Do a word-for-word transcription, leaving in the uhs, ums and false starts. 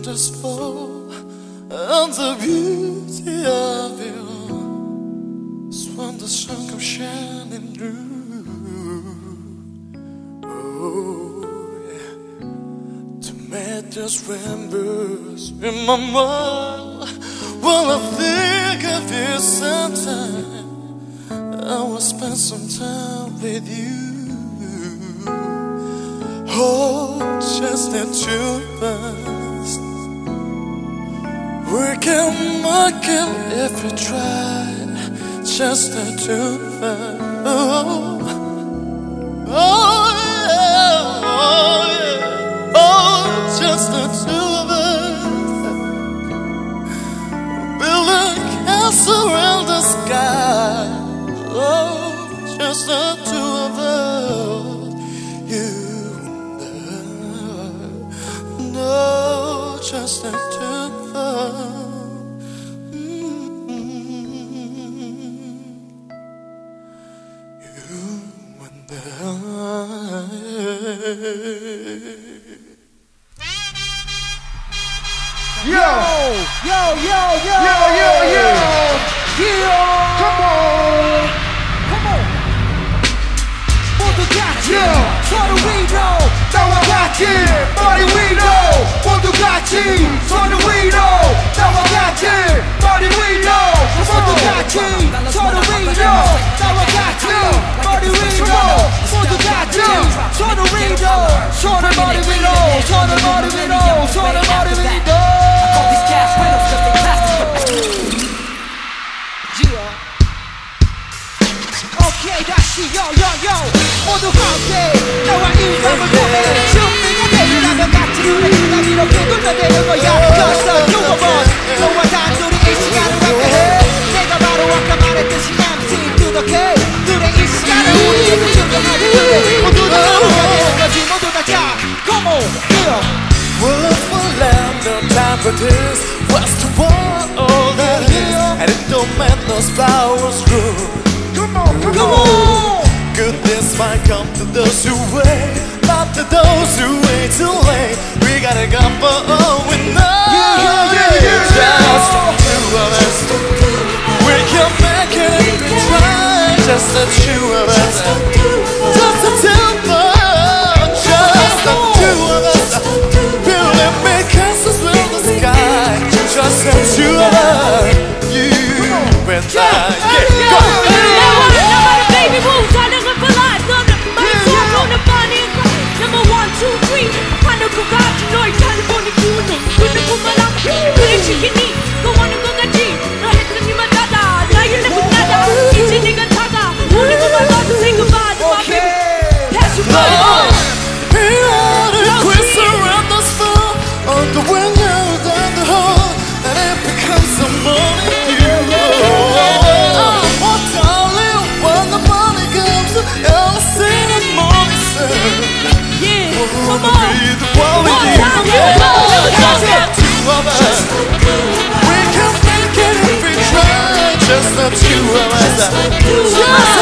wonderful, and the beauty of you is when the sun comes shining through. Oh, yeah. To make those rainbows in my mind, when I think of you sometime, I will spend some time with you. Oh, just the two of us. We can make it if we try. Just the two of us. Oh, oh, yeah, oh, yeah. Oh, just the two of us. Build a castle around the sky. Oh, just the two of us. You. No, just the two of us. You and I. Yo, yo, yo, yo, yo, yo, yo, yo. Come on, come on. 모두 같이 서로 위로 나와 같이 머리 위로 모두 같이 서로 위로 나와 같이 머리 위로 모두 같이 서로 위로 나와 같이 머리 위로 모두 같이 서로 위로 서로 머리 위로 서로 머리 위로 서로 머리 위로. Okay, 다시 yo yo yo 모두 함께 나와 이 밤을 보내 준비가 되려면 같이 눈에 그냥 이렇게 돌려대는 거야. Cause the two of us 너와 단둘이 이 시간을 함께해. 내가 바로 아까 말했듯이 엠씨 to the K 그래 이 시간을 우리에게 증명하게 돼. 모두 다 하루가 되는 거지 모두 다 자 Come on yeah. What will land no time for this? What's the one all that is? And it don't matter those flowers grow. Come on, come, come on. on. Goodness might come to those who wait, not to those who wait too late. We gotta go for all we know. Yeah, yeah, yeah, yeah. Just the two of us. We can make it if we try. Just the two of us. Just the two of us. Just the two of us. Building big castles in the sky. Just the two of us. You and I. Yeah, go. Baby moves, I never for life. None of my songs on the body. Number one, two, three. I know go got you know it's time for the food. Couldn't put my lap. Couldn't chicken eat. Go on and go get tea. No head to me, my dada. Now you live with nada. Each a nigga tada. Only for my love to say goodbye to my baby. Pass you by. We are the quiz around the store. On the window, down the hall. And it becomes the morning. I'll sing a morning sun. Yeah, come Wanna on. be the one with One you. time, yeah, Just the two of us. We can make it if we try. Just the two of us. Just the two of us.